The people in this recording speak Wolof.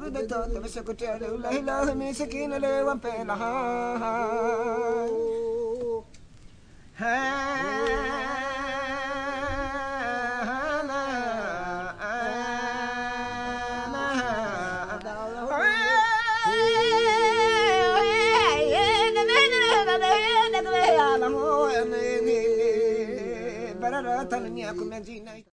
بدت مسكت لا إله مسكين لا وبلها برا تلني أكو مدينة